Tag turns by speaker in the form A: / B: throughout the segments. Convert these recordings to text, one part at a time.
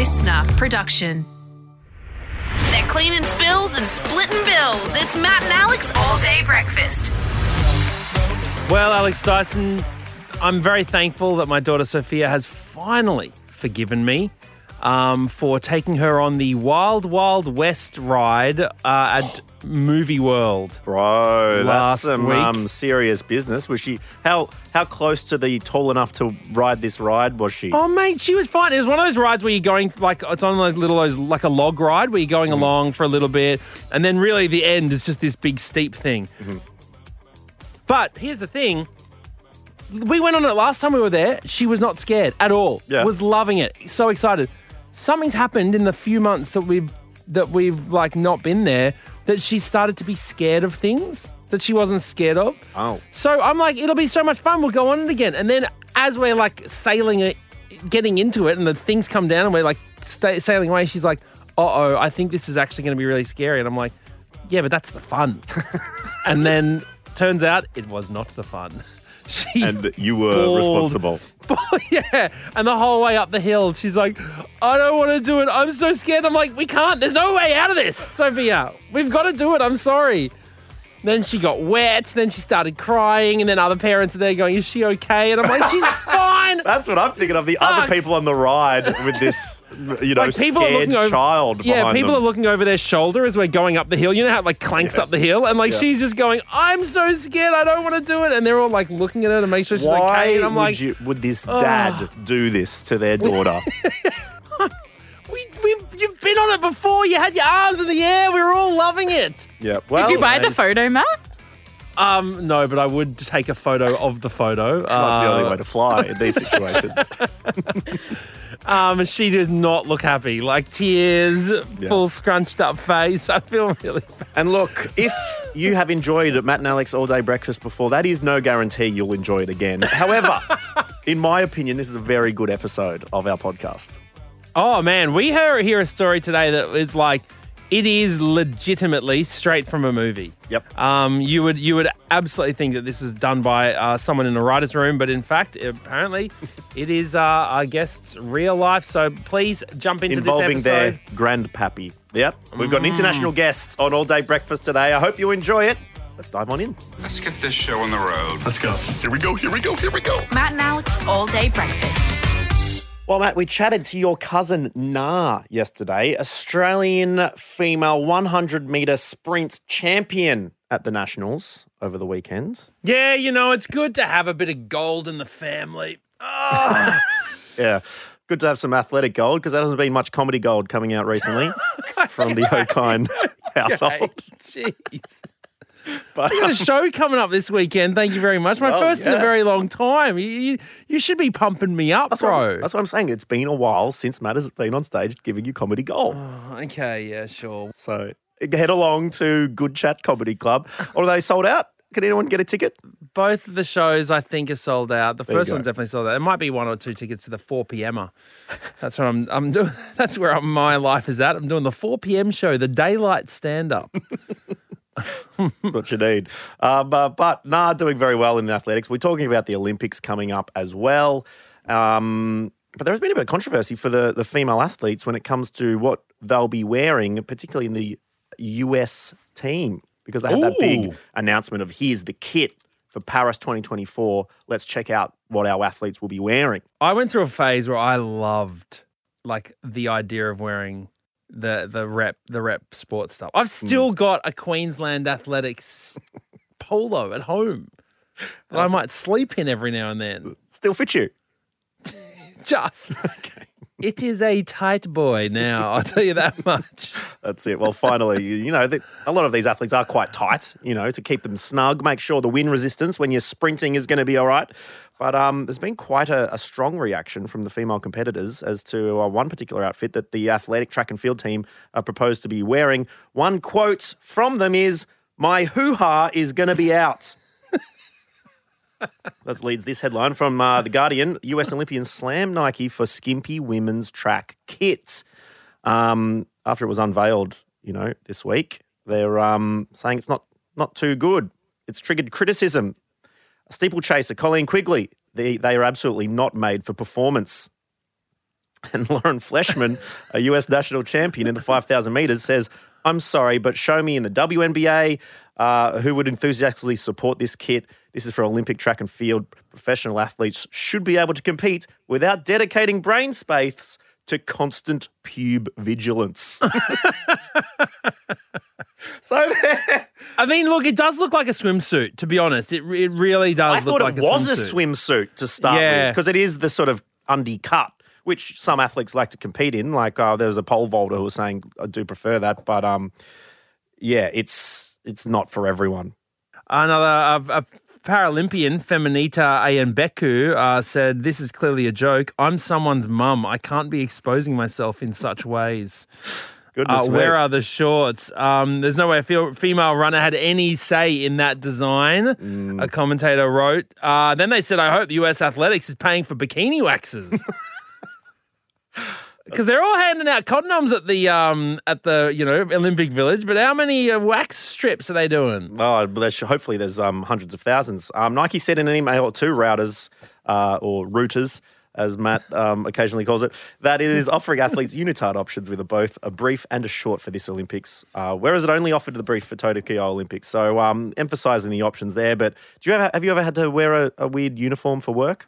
A: listener production. They're cleaning spills and splitting bills. It's Matt and Alex all day breakfast.
B: Well, Alex Dyson, I'm very thankful that my daughter Sophia has finally forgiven me for taking her on the Wild Wild West ride at Movie World.
C: Bro, that's some
B: week.
C: serious business. Was she? How close to the tall enough to ride this ride was she?
B: Oh, mate, she was fine. It was one of those rides where you're going, like, it's on like a log ride where you're going along for a little bit, and then really the end is just this big steep thing. Mm-hmm. But here's the thing. We went on it last time we were there. She was not scared at all.
C: Yeah.
B: Was loving it. So excited. Something's happened in the few months that we've like not been there that she started to be scared of things that she wasn't scared of.
C: Oh.
B: So I'm like, it'll be so much fun. We'll go on it again. And then as we're like sailing it, getting into it and the things come down and we're like sailing away, she's like, uh-oh, I think this is actually going to be really scary. And I'm like, yeah, but that's the fun. And then turns out it was not the fun.
C: And you were responsible.
B: Yeah. And the whole way up the hill, she's like, I don't want to do it. I'm so scared. I'm like, we can't. There's no way out of this, Sophia. We've got to do it. I'm sorry. Then she got wet. Then she started crying. And then other parents are there going, is she okay? And I'm like, she's fine.
C: That's what I'm thinking of. The other people on the ride with this, like scared child.
B: Yeah, people
C: them.
B: are looking over their shoulder as we're going up the hill. You know how it like clanks up the hill? And like she's just going, I'm so scared. I don't want to do it. And they're all like looking at her to make sure she's okay. And I'm like,
C: would this dad do this to their daughter?
B: You've been on it before. You had your arms in the air. We were all loving it.
C: Yeah. Well,
D: did you buy the photo, Matt?
B: No, but I would take a photo of the photo.
C: That's the only way to fly in these situations.
B: She did not look happy. Like tears, full scrunched up face. I feel really bad.
C: And look, if you have enjoyed Matt and Alex all day breakfast before, that is no guarantee you'll enjoy it again. However, in my opinion, this is a very good episode of our podcast.
B: Oh, man, we hear a story today that is like, it is legitimately straight from a movie.
C: Yep.
B: You would absolutely think that this is done by someone in a writer's room, but in fact, apparently, it is our guest's real life. So please jump into
C: Involving
B: this episode.
C: their grandpappy. Yep. We've got international guests on All Day Breakfast today. I hope you enjoy it. Let's dive on in.
E: Let's get this show on the road.
F: Let's go. Here we go.
A: Matt and Alex all day breakfast.
C: Well, Matt, we chatted to your cousin Na yesterday, Australian female 100-metre sprint champion at the Nationals over the weekend.
B: Yeah, it's good to have a bit of gold in the family. Oh.
C: Yeah, good to have some athletic gold because there hasn't been much comedy gold coming out recently from the O'Kine household.
B: Jeez. But we got a show coming up this weekend. Thank you very much. My first in a very long time. You should be pumping me up, bro.
C: That's what I'm saying. It's been a while since Matt has been on stage giving you comedy gold.
B: Oh, okay, yeah, sure.
C: So head along to Good Chat Comedy Club. Or are they sold out? Can anyone get a ticket?
B: Both of the shows, I think, are sold out. The first
C: go.
B: one's definitely sold out. There might be 1 or 2 tickets to the 4 p.m.er. That's what I'm doing. That's where my life is at. I'm doing the 4 p.m. show, the daylight stand-up.
C: That's what you need. But doing very well in athletics. We're talking about the Olympics coming up as well. But there has been a bit of controversy for the female athletes when it comes to what they'll be wearing, particularly in the US team, because they had that big announcement of here's the kit for Paris 2024. Let's check out what our athletes will be wearing.
B: I went through a phase where I loved like the idea of wearing the rep sports stuff. I've still got a Queensland Athletics polo at home that I might sleep in every now and then.
C: Still fit you?
B: Just. Okay. It is a tight boy now, I'll tell you that much.
C: That's it. Well, finally, a lot of these athletes are quite tight, to keep them snug, make sure the wind resistance when you're sprinting is going to be all right. But there's been quite a strong reaction from the female competitors as to one particular outfit that the athletic track and field team proposed to be wearing. One quote from them is, "My hoo-ha is going to be out." That leads this headline from The Guardian. US Olympians slam Nike for skimpy women's track kits. After it was unveiled, this week, they're saying it's not too good. It's triggered criticism. A steeplechaser, Colleen Quigley, they are absolutely not made for performance. And Lauren Fleshman, a US national champion in the 5,000 metres, says, I'm sorry, but show me in the WNBA who would enthusiastically support this kit. This is for Olympic track and field. Professional athletes should be able to compete without dedicating brain space to constant pube vigilance.
B: I mean, look, it does look like a swimsuit, to be honest. It really does look like a swimsuit.
C: I thought it was a swimsuit to start with, because it is the sort of undercut, which some athletes like to compete in. Like there was a pole vaulter who was saying, I do prefer that. But yeah, it's not for everyone.
B: Another a Paralympian, Feminita Ayenbeku, said, this is clearly a joke. I'm someone's mum. I can't be exposing myself in such ways.
C: Goodness me.
B: Where are the shorts? There's no way a female runner had any say in that design, a commentator wrote. Then they said, I hope US Athletics is paying for bikini waxes. Because they're all handing out condoms at the Olympic Village, but how many wax strips are they doing?
C: Oh, hopefully there's hundreds of thousands. Nike said in an email to routers, or routers, as Matt occasionally calls it, that it is offering athletes unitard options with both a brief and a short for this Olympics, whereas it only offered the brief for Tokyo Olympics. So emphasising the options there. But have you ever had to wear a weird uniform for work?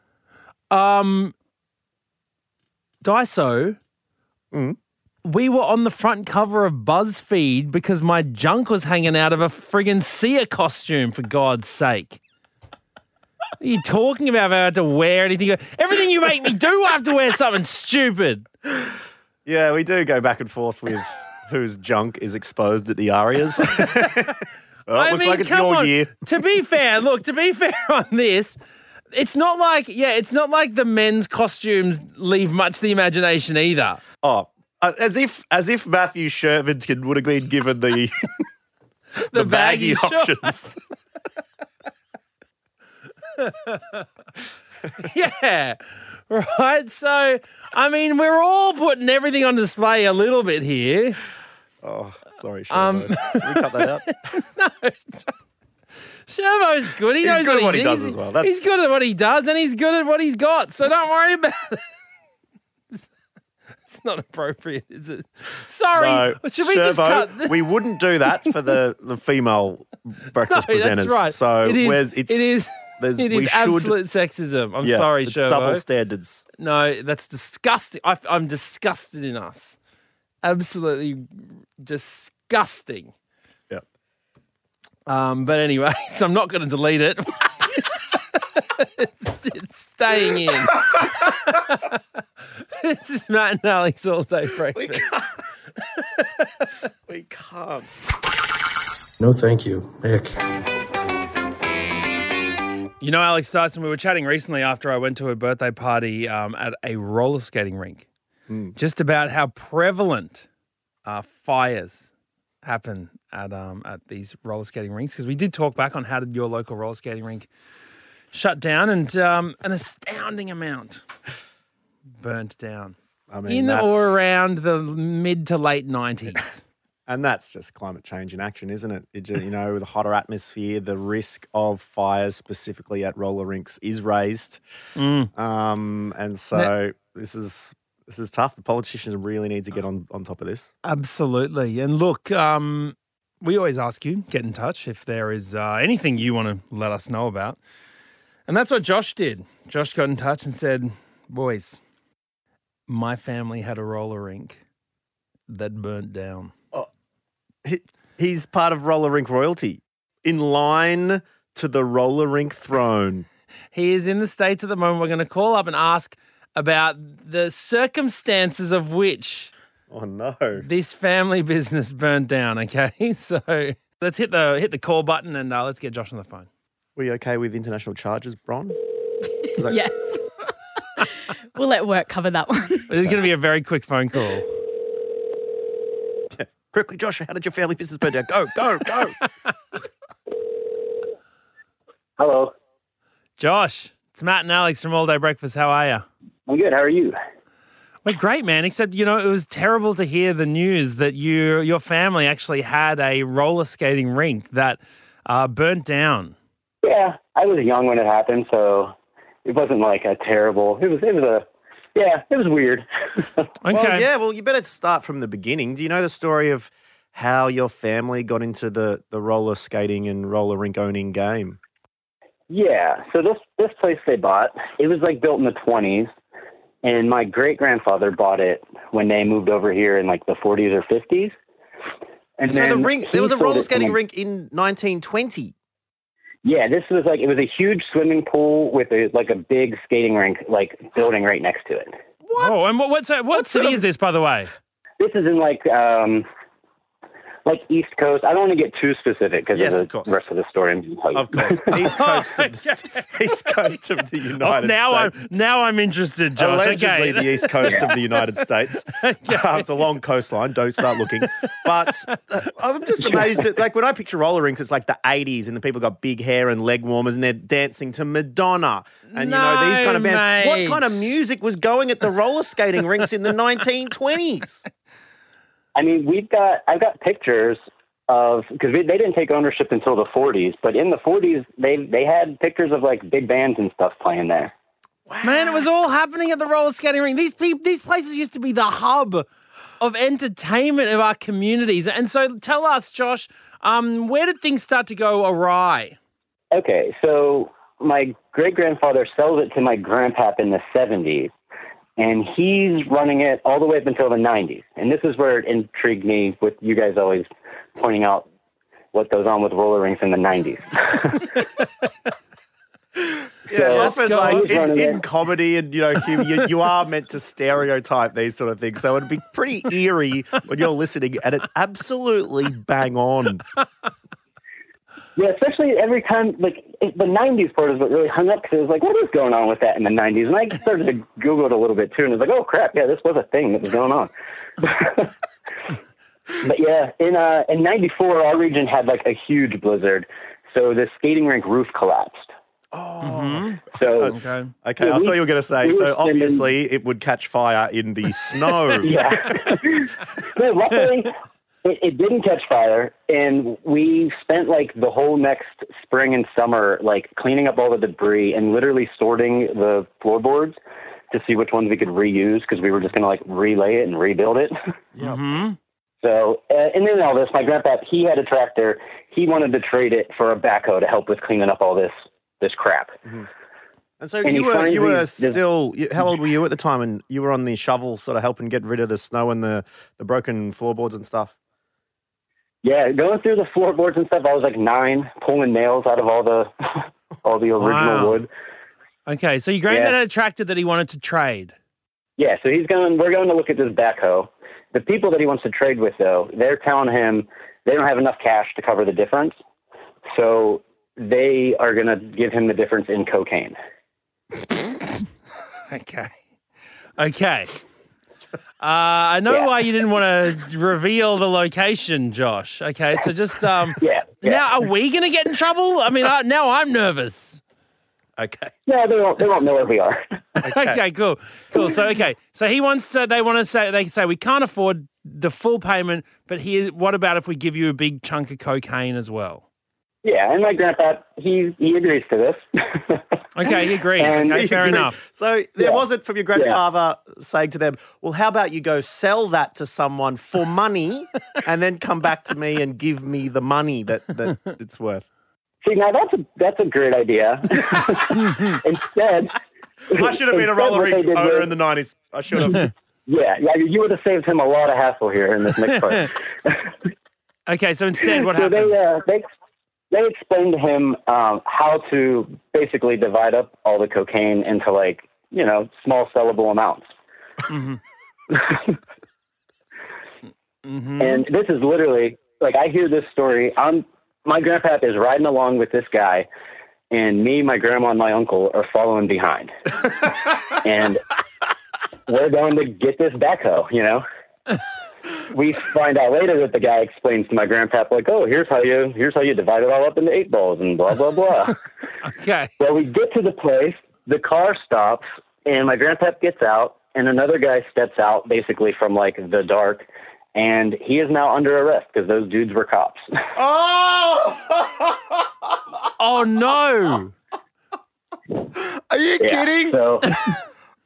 B: Daiso, we were on the front cover of BuzzFeed because my junk was hanging out of a friggin' Sia costume, for God's sake. What are you talking about? I had to wear anything. Everything you make me do, I have to wear something stupid.
C: Yeah, we do go back and forth with whose junk is exposed at the Arias. Looks like it's your year.
B: To be fair on this, it's not like the men's costumes leave much to the imagination either.
C: Oh, as if Matthew Shervington would have been given the the baggy options.
B: Yeah, right. So, I mean, we're all putting everything on display a little bit here.
C: Oh, sorry, Shervo. Can we cut that out?
B: No. Shervo's good. He knows
C: good at what he
B: does
C: as well.
B: He's good at what he does, and he's good at what he's got. So don't worry about it. It's not appropriate, is it? Sorry.
C: No,
B: Should we just cut?
C: We wouldn't do that for the female breakfast presenters.
B: That's right.
C: So
B: it is absolute sexism. I'm sorry,
C: it's
B: Shervo.
C: double standards.
B: No, that's disgusting. I'm disgusted in us. Absolutely disgusting.
C: Yeah.
B: But anyway, so I'm not going to delete it. it's staying in. This is Matt and Alex All Day Breakfast.
C: We can't.
D: No, thank you, Nick.
B: You know, Alex Dyson, we were chatting recently after I went to a birthday party at a roller skating rink, just about how prevalent fires happen at these roller skating rinks. Because we did talk back on how did your local roller skating rink shut down, and an astounding amount burnt down.
C: I mean,
B: or around the mid to late 90s.
C: And that's just climate change in action, isn't it? The hotter atmosphere, the risk of fires specifically at roller rinks is raised. And so this is tough. The politicians really need to get on top of this.
B: Absolutely. And look, we always ask you, get in touch if there is anything you want to let us know about. And that's what Josh did. Josh got in touch and said, boys, my family had a roller rink that burnt down.
C: He's part of roller rink royalty, in line to the roller rink throne.
B: He is in the States at the moment. We're going to call up and ask about the circumstances of which this family business burnt down, okay? So let's hit the call button and let's get Josh on the phone.
C: Were you okay with international charges, Bron?
F: Yes. We'll let work cover that one.
B: It's going to be a very quick phone call.
C: Yeah. Quickly, Josh, how did your family business burn down? Go, go, go.
G: Hello.
B: Josh, it's Matt and Alex from All Day Breakfast. How are you?
G: I'm good. How are you?
B: We're great, man, except, it was terrible to hear the news that your family actually had a roller skating rink that burnt down.
G: Yeah, I was young when it happened, so it wasn't like a terrible. It was Yeah, it was weird.
B: Okay.
C: Well, you better start from the beginning. Do you know the story of how your family got into the roller skating and roller rink owning game?
G: Yeah, so this place they bought, it was like built in the 20s, and my great-grandfather bought it when they moved over here in like the 40s or 50s. And
C: So
G: then
C: there was a
G: he sold
C: roller
G: it to
C: skating
G: my-
C: rink in 1920.
G: Yeah, it was a huge swimming pool with a big skating rink building right next to it.
C: What?
B: Oh, and what
C: sort
B: city
C: of-
B: is this, by the way?
G: This is in like East Coast. I don't want to get too specific because
C: Yes,
G: of
C: of course.
G: the rest of the story. I'm gonna tell you.
C: Of course, East Coast of the United States.
B: Now I'm interested, Josh.
C: Allegedly,
B: Okay.
C: the east coast of the United States. It's a long coastline. Don't start looking. But I'm just amazed at, like, when I picture roller rinks, it's like the 80s and the people got big hair and leg warmers and they're dancing to Madonna and, these kind of bands.
B: mate.
C: What kind of music was going at the roller skating rinks in the 1920s?
G: I mean, I've got pictures of, because they didn't take ownership until the 40s, but in the 40s, they had pictures of like big bands and stuff playing there.
B: Man, it was all happening at the roller skating rink. These places used to be the hub of entertainment of our communities. And so tell us, Josh, where did things start to go awry?
G: Okay, so my great-grandfather sells it to my grandpap in the 70s, and he's running it all the way up until the 90s. And this is where it intrigued me with you guys always pointing out what goes on with roller rinks in the 90s.
C: Yeah,
G: So,
C: often
B: go
C: like
B: on.
C: in comedy and humor, you are meant to stereotype these sort of things. So it'd be pretty eerie when you're listening, and it's absolutely bang on.
G: Yeah, especially every time, the 90s part is what really hung up, because it was like, what is going on with that in the 90s? And I started to Google it a little bit, too, and it was like, oh, crap, yeah, this was a thing that was going on. But, yeah, in 94, our region had, a huge blizzard, so the skating rink roof collapsed.
C: Oh.
G: So,
B: Okay.
C: Okay, I thought you were going to say,
G: we
C: so
G: were spending-
C: obviously it would catch fire in the snow.
G: yeah. No, luckily, it didn't catch fire, and we spent the whole next spring and summer cleaning up all the debris and literally sorting the floorboards to see which ones we could reuse, because we were just going to relay it and rebuild it.
B: Mm-hmm.
G: So, and then all this, my grandpa, he had a tractor. He wanted to trade it for a backhoe to help with cleaning up all this crap.
C: Mm-hmm. And so
G: And
C: you
G: he
C: were
G: finally-
C: still, how old were you at the time? And you were on the shovel sort of helping get rid of the snow and the broken floorboards and stuff?
G: Yeah, going through the floorboards and stuff, I was 9, pulling nails out of all the original
B: Wow.
G: wood.
B: Okay, so your granddad
G: Yeah.
B: had a tractor that he wanted to trade.
G: Yeah, so we're going to look at this backhoe. The people that he wants to trade with, though, they're telling him they don't have enough cash to cover the difference. So they are going to give him the difference in cocaine.
B: Okay. Okay. I know
G: Yeah.
B: why you didn't want to reveal the location, Josh. Okay, so just
G: Yeah.
B: now, are we going to get in trouble? I mean, now I'm nervous.
C: Okay.
G: No, they won't know where we are.
B: Okay, cool. So he wants to. They want to say they say we can't afford the full payment, but here, what about if we give you a big chunk of cocaine as well?
G: Yeah, and my grandpa, he agrees to this.
B: Okay, he agrees.
G: And-
B: Okay, fair
C: Agreed.
B: enough.
C: So there
G: Yeah.
C: wasn't from your grandfather saying to them, well, how about you go sell that to someone for money and then come back to me and give me the money that it's worth?
G: See, now that's a great idea. Instead,
C: I should have been a
G: instead
C: roller
G: what they
C: rink
G: did
C: owner
G: was-
C: in the 90s. I should have.
G: Yeah, you would have saved him a lot of hassle here in this next part.
B: Okay, so instead, what
G: So
B: happened?
G: they explained to him how to basically divide up all the cocaine into small sellable amounts. And this is literally I hear this story. My grandpa is riding along with this guy, and me, my grandma, and my uncle are following behind, and we're going to get this backhoe. We find out later that the guy explains to my grandpa, oh, here's how you divide it all up into 8 balls and blah, blah, blah.
B: Okay.
G: Well, we get to the place, the car stops, and my grandpa gets out, and another guy steps out basically from the dark, and he is now under arrest because those dudes were cops.
C: Oh!
B: Oh no!
C: Are you kidding?
G: So,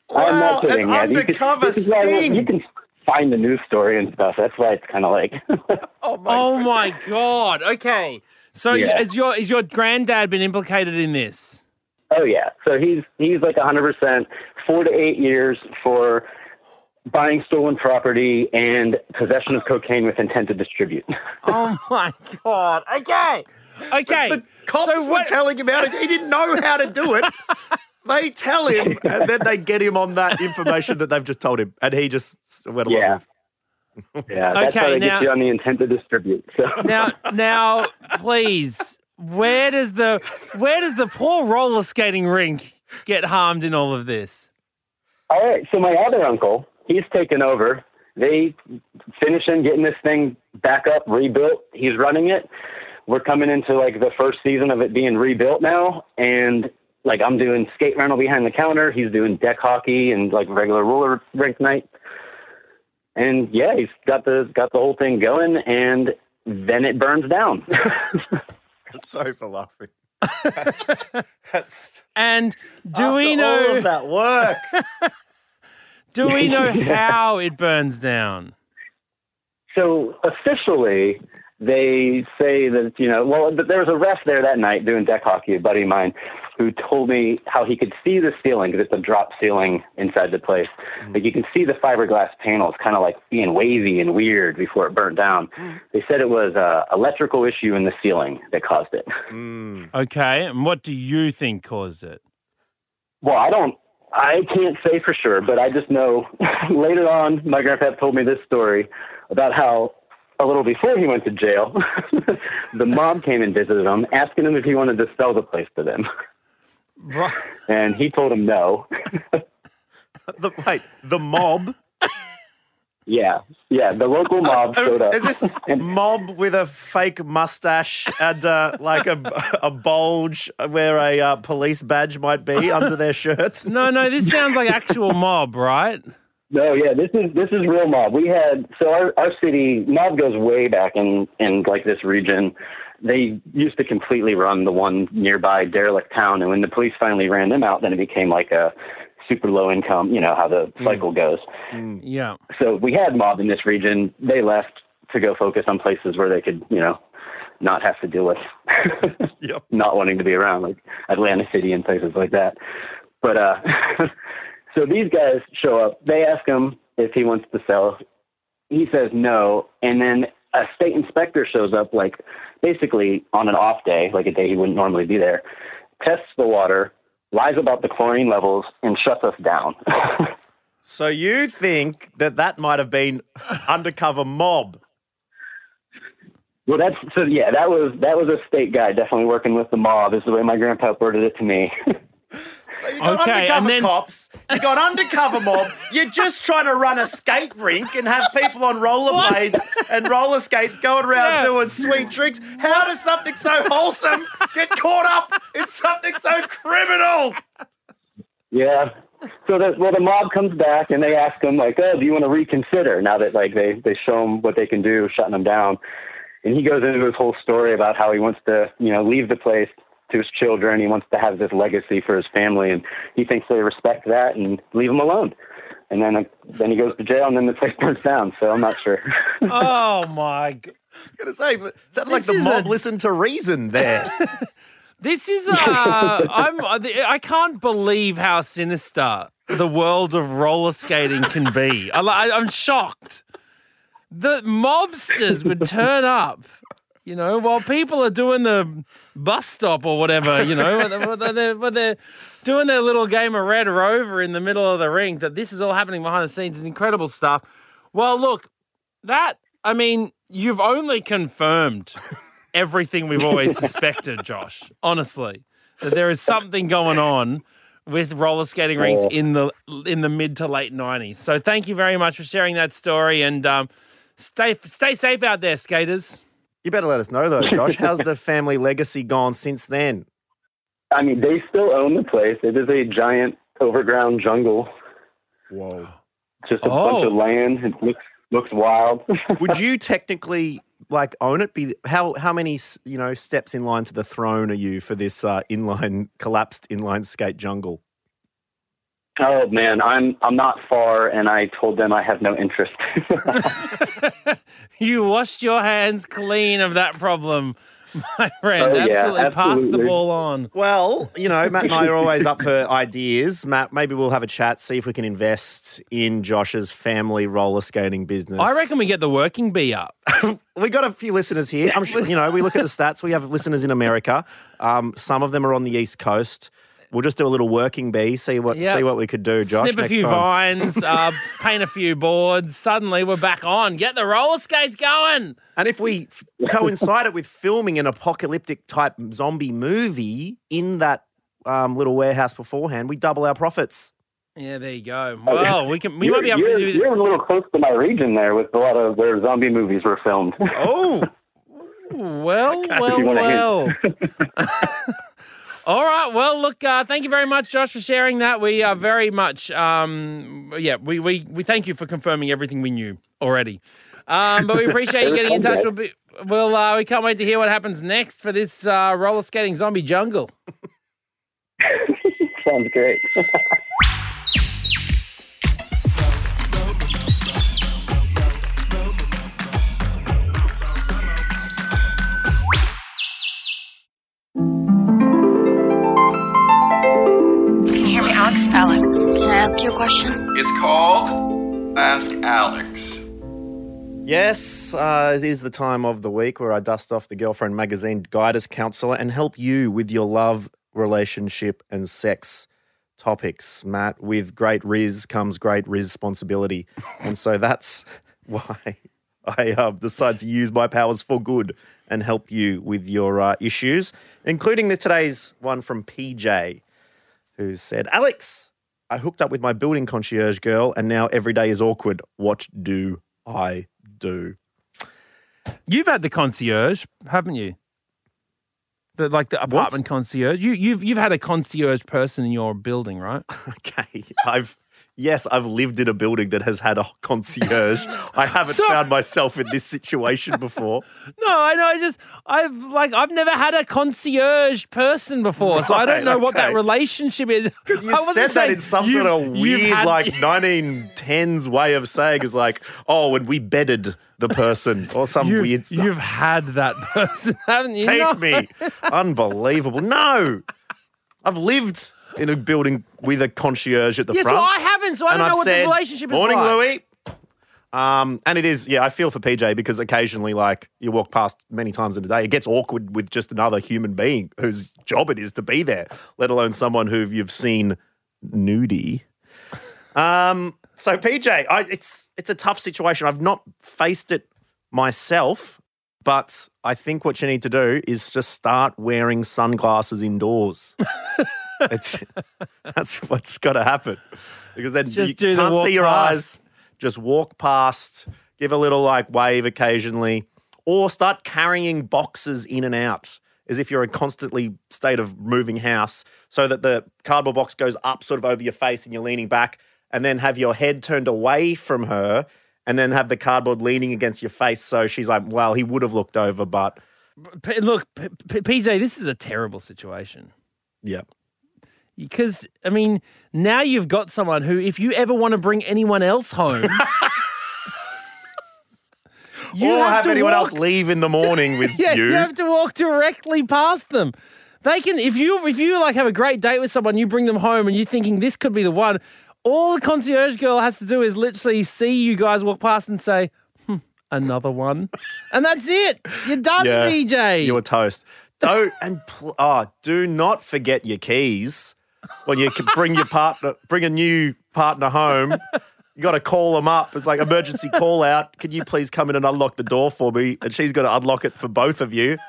G: I'm not
C: Wow,
G: kidding.
C: an
G: Yeah,
C: undercover
G: this is why
C: sting.
G: you can find the news story and stuff. That's why it's kind of like,
C: Oh my!
B: Oh my God. Okay. So
G: Yeah.
B: is your granddad been implicated in this?
G: oh yeah. So he's like 100%, 4 to 8 years for buying stolen property and possession of cocaine with intent to distribute.
B: Oh my God. Okay. Okay.
C: The cops were telling him how to. He didn't know how to do it. They tell him, and then they get him on that information that they've just told him, and he just went along.
G: Yeah. Yeah, that's
B: Okay,
G: how they
B: now-
G: get you on the intent to distribute. So.
B: Now, please, where does the poor roller skating rink get harmed in all of this?
G: All right, so my other uncle, he's taken over. They finishing getting this thing back up, rebuilt. He's running it. We're coming into like the first season of it being rebuilt now, and like I'm doing skate rental behind the counter. He's doing deck hockey and like regular roller rink night. And yeah, he's got the whole thing going, and then it burns down.
C: Sorry for laughing. That's
B: And do we
C: after all
B: know
C: of that work?
B: do we know how it burns down?
G: So officially, they say that, well, there was a ref there that night doing deck hockey, a buddy of mine, who told me how he could see the ceiling, because it's a drop ceiling inside the place. Like you can see the fiberglass panels kind of like being wavy and weird before it burnt down. They said it was a electrical issue in the ceiling that caused it.
B: Okay, and what do you think caused it?
G: Well, I can't say for sure, but I just know later on, my grandpa told me this story about how a little before he went to jail, the mob came and visited him, asking him if he wanted to sell the place to them.
B: Right.
G: And he told him no.
C: The mob?
G: Yeah, the local mob showed up.
C: Is this mob with a fake mustache and like a bulge where a police badge might be under their shirts?
B: No, this sounds like actual mob, right?
G: No, yeah, this is real mob. We had, so our city, mob goes way back in like this region. They used to completely run the one nearby derelict town, and when the police finally ran them out, then it became like a super low income, how the cycle goes.
B: Yeah.
G: So we had mob in this region. They left to go focus on places where they could, not have to deal with not wanting to be around, like Atlanta City and places like that. But so these guys show up. They ask him if he wants to sell. He says no, and then a state inspector shows up, like basically on an off day, like a day he wouldn't normally be there, tests the water, lies about the chlorine levels, and shuts us down.
C: So you think that might have been undercover mob?
G: Well, that was a state guy definitely working with the mob, is the way my grandpa worded it to me.
C: So you got
B: Okay, and
C: undercover
B: then-
C: cops, you got undercover mob, you're just trying to run a skate rink and have people on rollerblades and roller skates going around doing sweet tricks. How does something so wholesome get caught up in something so criminal?
G: Yeah. So the mob comes back and they ask him like, oh, do you want to reconsider now that like they show him what they can do, shutting him down. And he goes into his whole story about how he wants to, leave the place to his children. He wants to have this legacy for his family, and he thinks they respect that and leave him alone. And then he goes to jail, and then the place burns down. So I'm not sure.
B: Oh my God.
C: I was going to say, it sounded like
B: This
C: the
B: is
C: mob
B: a-
C: listened to reason there.
B: This is I can't believe how sinister the world of roller skating can be. I'm shocked. The mobsters would turn up, while people are doing the bus stop or whatever, when they're doing their little game of Red Rover in the middle of the rink, that this is all happening behind the scenes. It's incredible stuff. Well, look, you've only confirmed everything we've always suspected, Josh, honestly, that there is something going on with roller skating rinks in the mid to late 90s. So thank you very much for sharing that story, and stay safe out there, skaters.
C: You better let us know, though, Josh. How's the family legacy gone since then?
G: I mean, they still own the place. It is a giant overground jungle.
C: Whoa.
G: Just a bunch of land. It looks wild.
C: Would you technically own it? How many steps in line to the throne are you for this collapsed inline skate jungle?
G: Oh man, I'm not far, and I told them I have no interest.
B: You washed your hands clean of that problem, my friend.
G: Oh, yeah,
B: Pass the
G: absolutely.
B: ball on.
C: Well, Matt and I are always up for ideas. Matt, maybe we'll have a chat, see if we can invest in Josh's family roller skating business.
B: I reckon we get the working bee up.
C: We got a few listeners here. I'm sure, we look at the stats. We have listeners in America. Some of them are on the East Coast. We'll just do a little working bee, see what we could do, Josh.
B: Snip a
C: next
B: few
C: time.
B: vines, paint a few boards. Suddenly we're back on. Get the roller skates going.
C: And if we coincide it with filming an apocalyptic type zombie movie in that little warehouse beforehand, we double our profits.
B: Yeah, there you go. Well, we might be able to do
G: You're a little close to my region there with a lot of where zombie movies were filmed.
C: Oh,
B: Well.
G: you want
B: All right. Well, look, thank you very much, Josh, for sharing that. We are very much, we thank you for confirming everything we knew already. But we appreciate you getting in touch. We can't wait to hear what happens next for this roller skating zombie jungle.
G: Sounds great.
H: Can you hear me, Alex? Alex, can I ask you a question?
E: It's called Ask Alex.
C: yes, it is the time of the week where I dust off the Girlfriend Magazine guidance counselor and help you with your love, relationship, and sex topics. Matt, with great riz comes great responsibility. And so that's why I decided to use my powers for good and help you with your issues, including today's one from PJ, who said, Alex, I hooked up with my building concierge girl and now every day is awkward. What do I do?
B: You've had the concierge, haven't you? The apartment concierge. You've had a concierge person in your building, right?
C: Okay, I've lived in a building that has had a concierge. I haven't found myself in this situation before.
B: No, I know. I've never had a concierge person before, so I don't know what that relationship is.
C: Because you said that in some sort of weird, 1910s way of saying, is like, oh, when we bedded the person or some weird stuff.
B: You've had that person, haven't you?
C: Take me. Unbelievable. No. I've lived in a building with a concierge at the front.
B: Yes, well, I haven't, so I don't know what the relationship is
C: Morning,
B: like.
C: Louis. And it is, I feel for PJ because occasionally, you walk past many times in a day, it gets awkward with just another human being whose job it is to be there, let alone someone who you've seen nudie. So PJ, it's a tough situation. I've not faced it myself, but I think what you need to do is just start wearing sunglasses indoors. That's what's got to happen, because then you can't see your eyes. Just walk past, give a little wave occasionally, or start carrying boxes in and out as if you're in constantly state of moving house, so that the cardboard box goes up sort of over your face and you're leaning back, and then have your head turned away from her and then have the cardboard leaning against your face. So she's like, well, he would have looked over, but...
B: Look, PJ, this is a terrible situation.
C: Yeah.
B: Because, now you've got someone who, if you ever want to bring anyone else home...
C: or have anyone else leave in the morning with you.
B: You have to walk directly past them. They can, if you have a great date with someone, you bring them home and you're thinking this could be the one, all the concierge girl has to do is literally see you guys walk past and say, another one. And that's it. You're done, PJ.
C: You're toast. Do not forget your keys when you bring a new partner home. You got to call them up. It's like emergency call out. Can you please come in and unlock the door for me? And she's got to unlock it for both of you.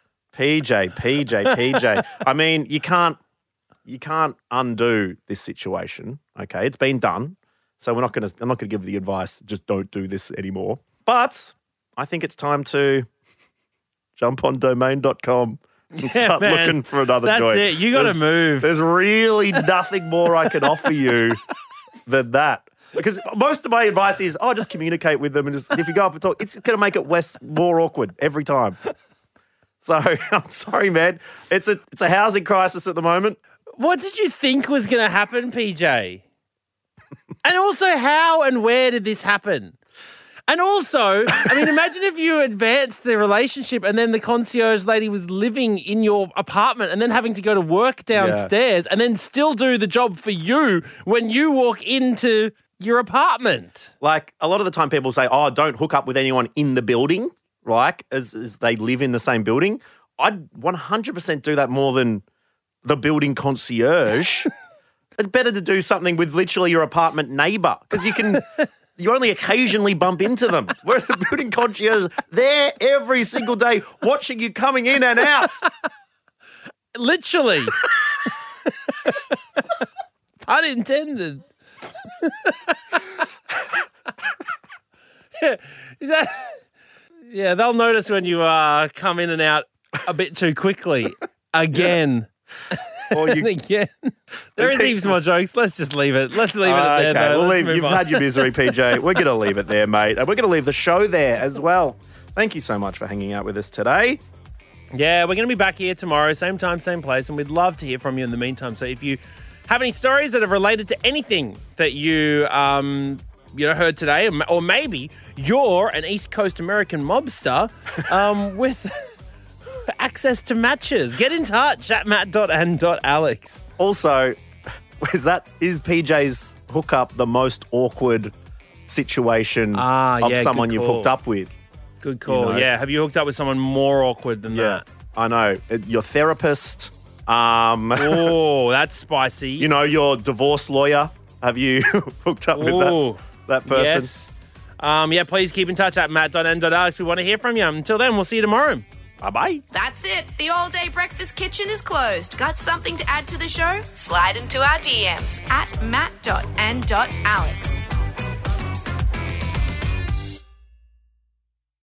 C: PJ. You can't undo this situation. Okay, it's been done. So I'm not going to give the advice, just don't do this anymore. But I think it's time to jump on domain.com and start looking for another joint.
B: That's it. You got to move.
C: There's really nothing more I can offer you than that. Because most of my advice is, just communicate with them. And if you go up and talk, it's going to make it more awkward every time. So I'm sorry, man. It's a housing crisis at the moment.
B: What did you think was going to happen, PJ? And also, how and where did this happen? And also, I mean, imagine if you advanced the relationship and then the concierge lady was living in your apartment and then having to go to work downstairs and then still do the job for you when you walk into your apartment.
C: Like, a lot of the time people say, oh, don't hook up with anyone in the building, right, as they live in the same building. I'd 100% do that more than the building concierge. It's better to do something with literally your apartment neighbour because you only occasionally bump into them. Whereas the building concierge, they're every single day watching you coming in and out.
B: Literally. Pun intended. Yeah, they'll notice when you come in and out a bit too quickly. Again.
C: Or you,
B: again. There is heaps more jokes. Let's just leave it. Let's leave it at there, though.
C: You've had your misery, PJ. We're going to leave it there, mate. And we're going to leave the show there as well. Thank you so much for hanging out with us today.
B: Yeah, we're going to be back here tomorrow, same time, same place, and we'd love to hear from you in the meantime. So if you have any stories that have related to anything that you heard today, or maybe you're an East Coast American mobster with access to matches, get in touch at matt.and.alex.
C: Also, is PJ's hookup the most awkward situation of someone you've hooked up with?
B: Good call. You know? Yeah. Have you hooked up with someone more awkward than that?
C: I know. Your therapist.
B: Oh, that's spicy.
C: Your divorce lawyer. Have you hooked up with that person?
B: Yes. Please keep in touch at matt.and.alex. We want to hear from you. Until then, we'll see you tomorrow.
C: Bye-bye.
A: That's it. The all-day breakfast kitchen is closed. Got something to add to the show? Slide into our DMs at matt.and.alex.